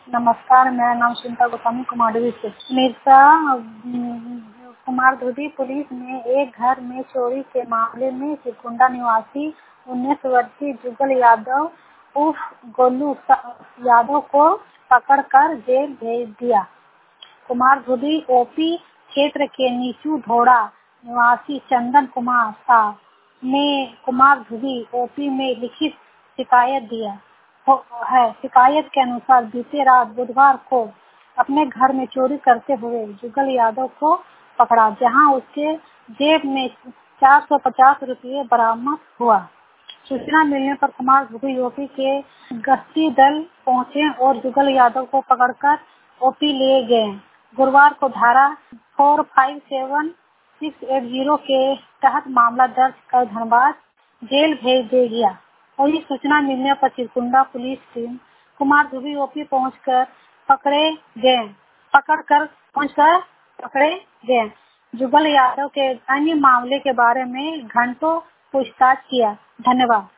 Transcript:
नमस्कार, मेरा नाम सुनीता गोस्वामी कुमारडुबी से। मिर्जा कुमारधुबी पुलिस ने एक घर में चोरी के मामले में सिकुंडा निवासी 19 वर्षीय जुगल यादव उर्फ गोलू यादव को पकड़कर जेल भेज दिया। कुमारधुबी ओपी क्षेत्र के नीचू धोड़ा निवासी चंदन कुमार शाह ने कुमारधुबी ओपी में लिखित शिकायत दिया है। शिकायत के अनुसार बीते रात बुधवार को अपने घर में चोरी करते हुए जुगल यादव को पकड़ा, जहां उसके जेब में 450 रुपये बरामद हुआ। सूचना मिलने पर कुमारधुबी ओपी के गश्ती दल पहुंचे और जुगल यादव को पकड़कर ओपी ले गए। गुरुवार को धारा 457680 के तहत मामला दर्ज कर धनबाद जेल भेज दिया गया। और ये सूचना मिलने पर Chirkunda police team Kumardhubi OP पहुंचकर पकड़े गए। जुगल यादव के अन्य मामले के बारे में घंटों पूछताछ किया। धन्यवाद।